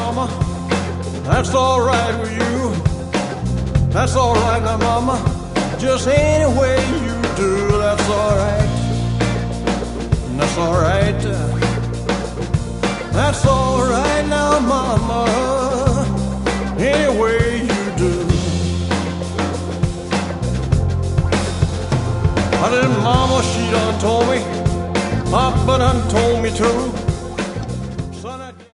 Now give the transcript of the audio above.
mama, that's all right with you. That's all right now, mama, just any way you do, that's all right. That's all right. That's all right now, mama, any way you do. I didn't, mama, she done told me, papa done told me too.